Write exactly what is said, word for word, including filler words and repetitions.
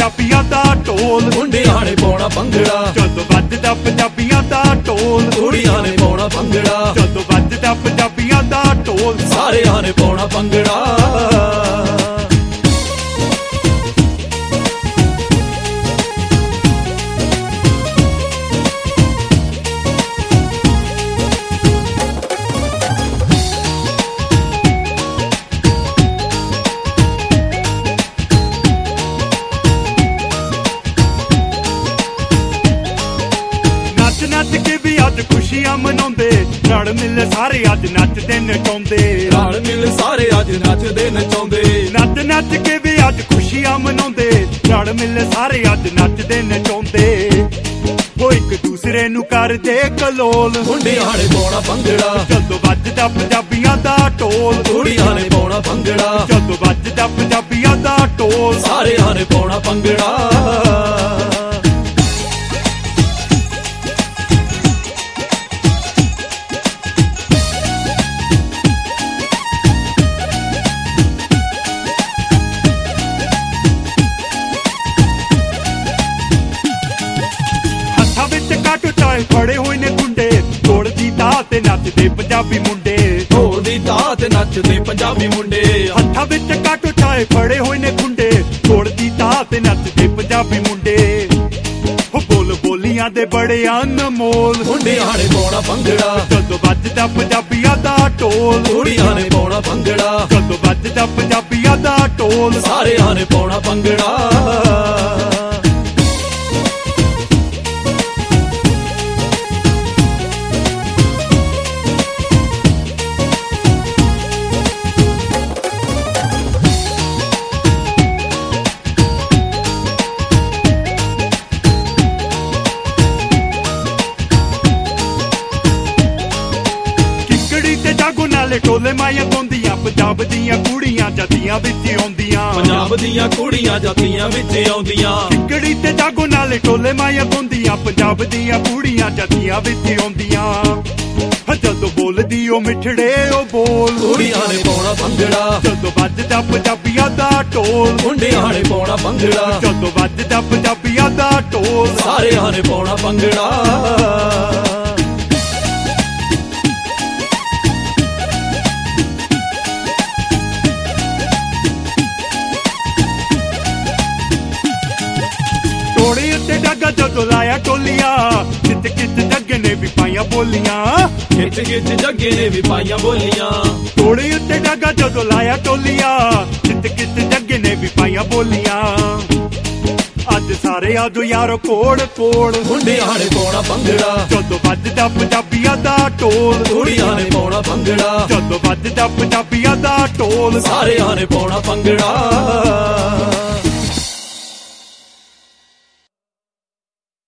ਪੰਜਾਬੀਆਂ ਦਾ ਢੋਲ, ਮੁੰਡਿਆਂ ਨੇ ਪਾਉਣਾ ਭੰਗੜਾ। ਜਦੋਂ ਵੱਜਦਾ ਪੰਜਾਬੀਆਂ ਦਾ ਢੋਲ, ਕੁੜੀਆਂ ਨੇ ਪਾਉਣਾ ਭੰਗੜਾ। ਜਦੋਂ ਵੱਜਦਾ ਪੰਜਾਬੀਆਂ ਦਾ ਢੋਲ, ਸਾਰਿਆਂ ਨੇ ਪਾਉਣਾ ਭੰਗੜਾ। ਨੱਚ ਕੇ ਵੀ ਅੱਜ ਖੁਸ਼ੀਆਂ ਮਨਾਉਂਦੇ, ਰਲ ਮਿਲ ਸਾਰੇ ਅੱਜ ਨੱਚਦੇ ਨਚਾਉਂਦੇ, ਰਲ ਮਿਲ ਸਾਰੇ ਅੱਜ ਨੱਚਦੇ ਨਚਾਉਂਦੇ। ਨੱਚ ਨੱਚ ਕੇ ਵੀ ਅੱਜ ਖੁਸ਼ੀਆਂ ਮਨਾਉਂਦੇ, ਰਲ ਮਿਲ ਸਾਰੇ ਅੱਜ ਨੱਚਦੇ ਨਚਾਉਂਦੇ। ਉਹ ਇੱਕ ਦੂਸਰੇ ਨੂੰ ਕਰਦੇ ਕਲੋਲ, ਮੁੰਡਿਆਂ ਨੇ ਪਾਉਣਾ ਭੰਗੜਾ। ਜਦੋਂ ਵੱਜਦਾ ਪੰਜਾਬੀਆਂ ਦਾ ਢੋਲ, ਕੁੜੀਆਂ ਨੇ ਪਾਉਣਾ ਭੰਗੜਾ। ਜਦੋਂ ਵੱਜਦਾ ਪੰਜਾਬੀਆਂ ਦਾ ਢੋਲ, ਸਾਰਿਆਂ ਨੇ ਪਾਉਣਾ ਭੰਗੜਾ। ਫੜੇ ਹੋਏ ਨੇ ਗੁੰਡੇ, ਢੋਲ ਦੀ ਤਾਲ ਤੇ ਨੱਚਦੇ ਪੰਜਾਬੀ ਮੁੰਡੇ, ਢੋਲ ਦੀ ਤਾਲ ਤੇ ਨੱਚਦੇ ਪੰਜਾਬੀ ਮੁੰਡੇ। ਹੱਥਾਂ ਵਿੱਚ ਕਾਟੋ ਚਾਏ ਫੜੇ ਹੋਏ ਨੇ ਗੁੰਡੇ, ਢੋਲ ਦੀ ਤਾਲ ਤੇ ਨੱਚਦੇ ਪੰਜਾਬੀ ਮੁੰਡੇ। ਉਹ ਬੋਲ ਬੋਲੀਆਂ ਦੇ ਬੜੇ ਅਨਮੋਲ, ਮੁੰਡਿਆਂ ਨੇ ਪਾਉਣਾ ਭੰਗੜਾ। ਜਦੋਂ ਵੱਜਦਾ ਪੰਜਾਬੀਆਂ ਦਾ ਢੋਲ, ਕੁੜੀਆਂ ਨੇ ਪਾਉਣਾ ਭੰਗੜਾ। ਜਦੋਂ ਵੱਜਦਾ ਪੰਜਾਬੀਆਂ ਦਾ ਢੋਲ, ਸਾਰਿਆਂ ਨੇ ਪਾਉਣਾ ਭੰਗੜਾ। ਢੋਲੇ ਮਾਇਆ ਪਾਉਂਦੀਆਂ, ਪੰਜਾਬ ਦੀਆਂ ਕੁੜੀਆਂ ਜੱਤੀਆਂ ਵਿੱਚ ਆਉਂਦੀਆਂ, ਪੰਜਾਬ ਦੀਆਂ ਕੁੜੀਆਂ ਜੱਤੀਆਂ ਵਿੱਚ ਆਉਂਦੀਆਂ। ਕਿਕੜੀ ਤੇ ਜਾਗੋ ਨਾਲੇ ਢੋਲੇ ਮਾਇਆ ਪਾਉਂਦੀਆਂ, ਪੰਜਾਬ ਦੀਆਂ ਕੁੜੀਆਂ ਜੱਤੀਆਂ ਵਿੱਚ ਆਉਂਦੀਆਂ। ਜਦੋਂ ਬੋਲਦੀ ਉਹ ਮਿੱਠੜੇ ਉਹ ਬੋਲ, ਕੁੜੀਆਂ ਨੇ ਪਾਉਣਾ ਭੰਗੜਾ। ਜਦੋਂ ਵੱਜਦਾ ਪੰਜਾਬੀਆਂ ਦਾ ਢੋਲ, ਮੁੰਡਿਆਂ ਨੇ ਪਾਉਣਾ ਭੰਗੜਾ। ਜਦੋਂ ਵੱਜਦਾ ਪੰਜਾਬੀਆਂ ਦਾ ਢੋਲ, ਸਾਰਿਆਂ ਨੇ ਪਾਉਣਾ ਭੰਗੜਾ। ਢੋਲੇ ਉੱਤੇ ਡਾਗਾ ਜਦੋਂ ਲਾਇਆ ਟੋਲੀਆਂ, ਕਿਤ ਕਿਤ ਜੱਗੇ ਨੇ ਵੀ ਪਾਈਆਂ ਬੋਲੀਆਂ, ਖਿੱਚ ਖਿੱਚ ਜੱਗੇ ਨੇ ਵੀ ਪਾਈਆਂ ਬੋਲੀਆਂ। ਢੋਲੇ ਉੱਤੇ ਡਾਗਾ ਜਦੋਂ ਲਾਇਆ ਟੋਲੀਆਂ, ਕਿਤ ਕਿਤ ਜੱਗੇ ਨੇ ਵੀ ਪਾਈਆਂ ਬੋਲੀਆਂ। ਅੱਜ ਸਾਰੇ ਆਜੋ ਯਾਰੋ ਕੋੜ ਕੋੜ, ਮੁੰਡਿਆਂ ਨੇ ਪਾਉਣਾ ਭੰਗੜਾ। ਜਦੋਂ ਵੱਜਦਾ ਪੰਜਾਬੀਆਂ ਦਾ ਢੋਲ, ਕੁੜੀਆਂ ਨੇ ਪਾਉਣਾ ਭੰਗੜਾ। ਜਦੋਂ ਵੱਜਦਾ ਪੰਜਾਬੀਆਂ ਦਾ ਢੋਲ, ਸਾਰਿਆਂ ਨੇ ਪਾਉਣਾ ਭੰਗੜਾ।